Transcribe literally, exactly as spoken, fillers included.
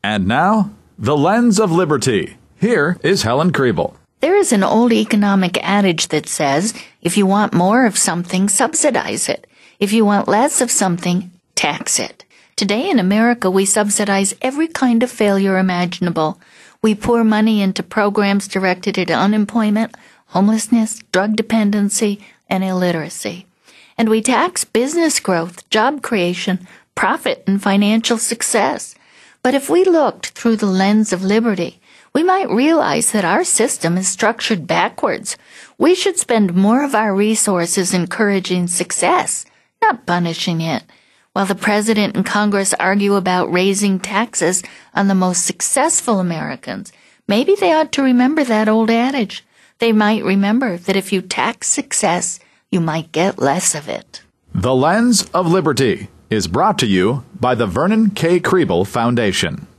And now, The Lens of Liberty. Here is Helen Kriebel. There is an old economic adage that says, if you want more of something, subsidize it. If you want less of something, tax it. Today in America, we subsidize every kind of failure imaginable. We pour money into programs directed at unemployment, homelessness, drug dependency, and illiteracy. And we tax business growth, job creation, profit, and financial success. But if we looked through the lens of liberty, we might realize that our system is structured backwards. We should spend more of our resources encouraging success, not punishing it. While the President and Congress argue about raising taxes on the most successful Americans, maybe they ought to remember that old adage. They might remember that if you tax success, you might get less of it. The Lens of Liberty is brought to you by the Vernon K. Kriebel Foundation.